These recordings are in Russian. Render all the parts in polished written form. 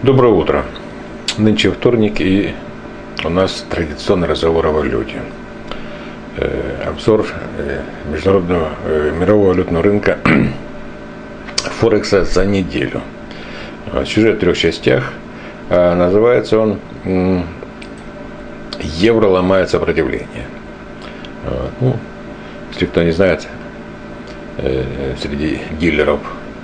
Доброе утро. Нынче вторник, и у нас традиционный разговор о валюте. Обзор международного мирового валютного рынка Форекса за неделю. Сюжет в 3 частях. Называется он «Евро ломает сопротивление». Если кто не знает, среди дилеров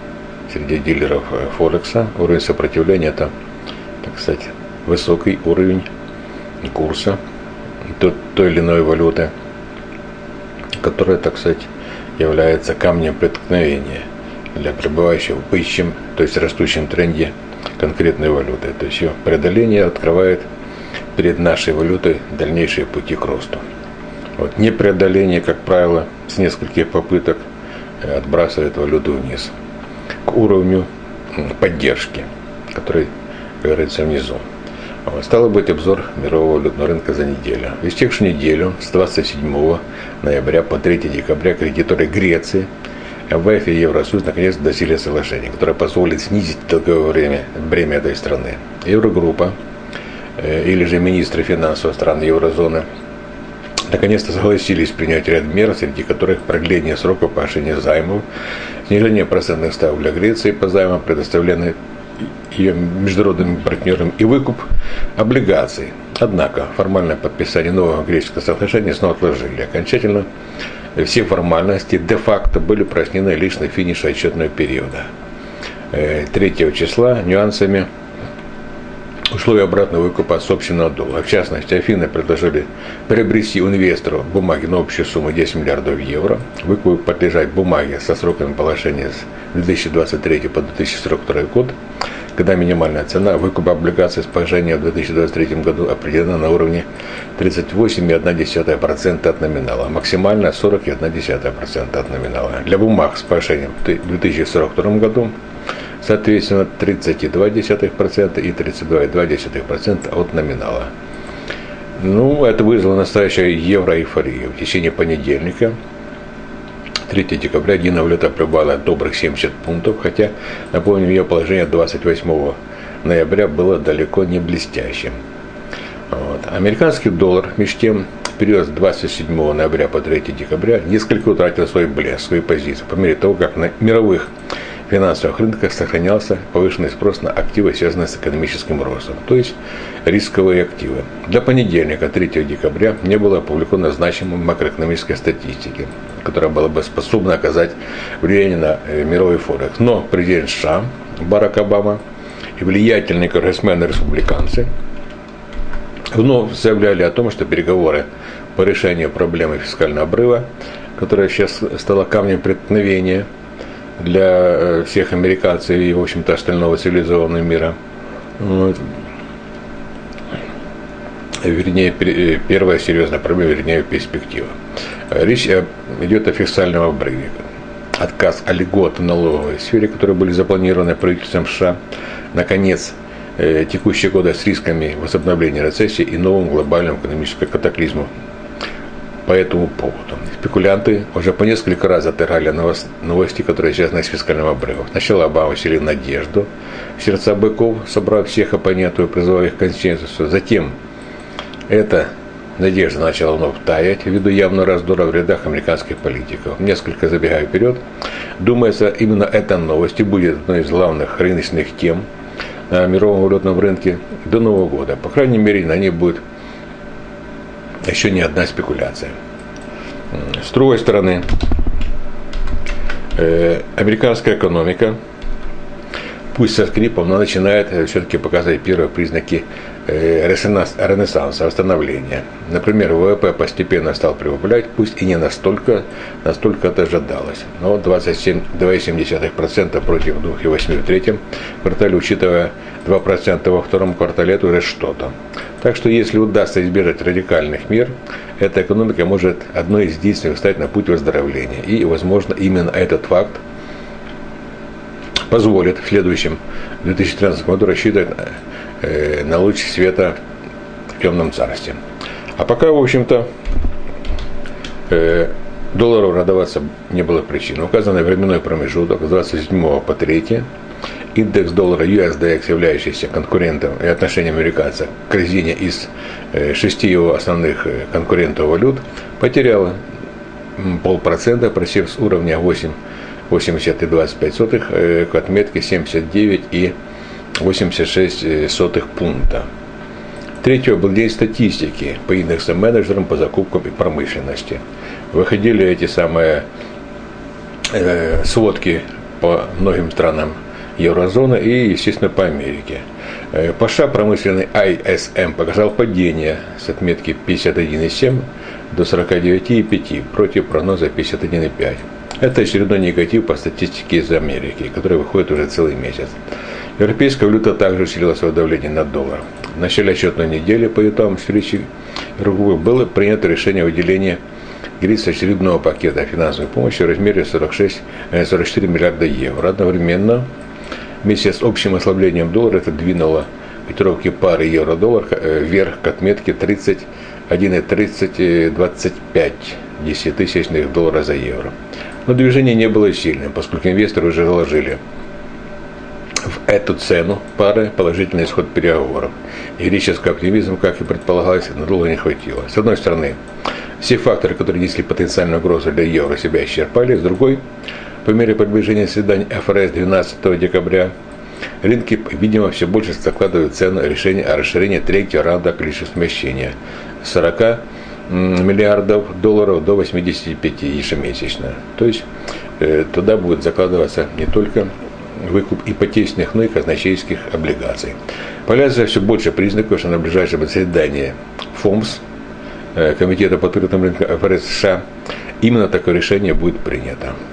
Форекса уровень сопротивления — это, так сказать, высокий уровень курса той или иной валюты, которая, так сказать, является камнем преткновения для пребывающего в бычьем, то есть растущем тренде конкретной валюты. То есть ее преодоление открывает перед нашей валютой дальнейшие пути к росту. Непреодоление, как правило, с нескольких попыток отбрасывает валюту вниз к уровню поддержки, который говорится внизу. Стало быть, обзор мирового валютного рынка за неделю. В истекшую неделю с 27 ноября по 3 декабря кредиторы Греции, МВФ и Евросоюз наконец достигли соглашения, которое позволит снизить долговое бремя этой страны. Еврогруппа, или же министры финансов стран еврозоны, наконец-то согласились принять ряд мер, среди которых продление сроков погашения займов, снижение процентных ставок для Греции по займам, предоставленных ее международными партнерами, и выкуп облигаций. Однако формальное подписание нового греческого соглашения снова отложили. Окончательно все формальности де-факто были прояснены лишь на финише отчетного периода. 3 числа нюансами условия обратного выкупа собственного долга. В частности, Афины предложили приобрести у инвестору бумаги на общую сумму 10 миллиардов евро. Выкупу подлежат бумаги со сроками погашения с 2023 по 2042 год, когда минимальная цена выкупа облигаций с погашением в 2023 году определена на уровне 38,1% от номинала, максимально 40,1% от номинала. Для бумаг с погашением в 2042 году соответственно 30,2% и 32,2% от номинала. Это вызвало настоящую евроэйфорию. В течение понедельника, 3 декабря, единая валюта прибавила добрых 70 пунктов, хотя, напомню, ее положение 28 ноября было далеко не блестящим. Американский доллар, между тем, в период с 27 ноября по 3 декабря несколько утратил свой блеск, свои позиции, по мере того, как на мировых финансовых рынках сохранялся повышенный спрос на активы, связанные с экономическим ростом, то есть рисковые активы. Для понедельника, 3 декабря, не было опубликовано значимой макроэкономической статистики, которая была бы способна оказать влияние на мировой форекс. Но президент США Барак Обама и влиятельные конгрессмены-республиканцы вновь заявляли о том, что переговоры по решению проблемы фискального обрыва, которая сейчас стала камнем преткновения для всех американцев и, в общем-то, остального цивилизованного мира. Первая серьезная проблема, перспектива. Речь идет о фискальном обрыве. Отказ от льгот в налоговой сфере, которые были запланированы правительством США, наконец, текущего года с рисками возобновления рецессии и новым глобальным экономическим катаклизмом по этому поводу. Спекулянты уже по несколько раз отыграли новости, которые связаны с фискальным обрывом. Сначала Обама вселил надежду в сердца быков, собрав всех оппонентов и призывая их к консенсусу. Затем эта надежда начала вновь таять ввиду явного раздора в рядах американских политиков. Несколько забегая вперед, думается, именно эта новость и будет одной из главных рыночных тем на мировом валютном рынке до Нового года. По крайней мере, на ней будет еще не одна спекуляция. С другой стороны, американская экономика, пусть со скрипом, но начинает все-таки показывать первые признаки ренессанса, восстановления. Например, ВВП постепенно стал прибавлять, пусть и не настолько это ожидалось, но 27,2% против 2,8% в третьем квартале, учитывая 2% во втором квартале, это уже что-то. Так что, если удастся избежать радикальных мер, эта экономика может одной из единственных встать на путь выздоровления. И, возможно, именно этот факт позволит в следующем 2013 году рассчитывать на луч света в темном царстве. А пока, в общем-то, доллару радоваться не было причин. Указанный временной промежуток с 27 по 3 Индекс доллара USDX, являющийся конкурентом и отношением американца к корзине из 6 его основных конкурентов валют, потерял 0,5%, просев с уровня 80,25 к отметке 79,86 пункта. 3 был день статистики по индексам менеджерам по закупкам и промышленности. Выходили эти самые сводки по многим странам еврозоны и, естественно, по Америке. По США промышленный ISM показал падение с отметки 51,7 до 49,5 против прогноза 51,5. Это очередной негатив по статистике из Америки, который выходит уже целый месяц. Европейская валюта также усилила свое давление на доллар. В начале отчетной недели по итогам встречи было принято решение о выделении Греции очередного пакета финансовой помощи в размере 44 миллиарда евро. Одновременно, вместе с общим ослаблением доллара, это двинуло котировки пары евро-доллар вверх к отметке 31,3025 десятитысячных доллара за евро. Но движение не было сильным, поскольку инвесторы уже заложили в эту цену пары положительный исход переговоров. И греческий оптимизм, как и предполагалось, надолго не хватило. С одной стороны, все факторы, которые несли потенциальную угрозу для евро, себя исчерпали. С другой, по мере приближения заседания ФРС 12 декабря, рынки, видимо, все больше закладывают цену решения о расширении третьего раунда количества смещения с 40 миллиардов долларов до 85 ежемесячно. То есть туда будет закладываться не только выкуп ипотечных, но и казначейских облигаций. Появляется все больше признаков, что на ближайшем заседании ФОМС, Комитета по открытым рынкам ФРС США, именно такое решение будет принято.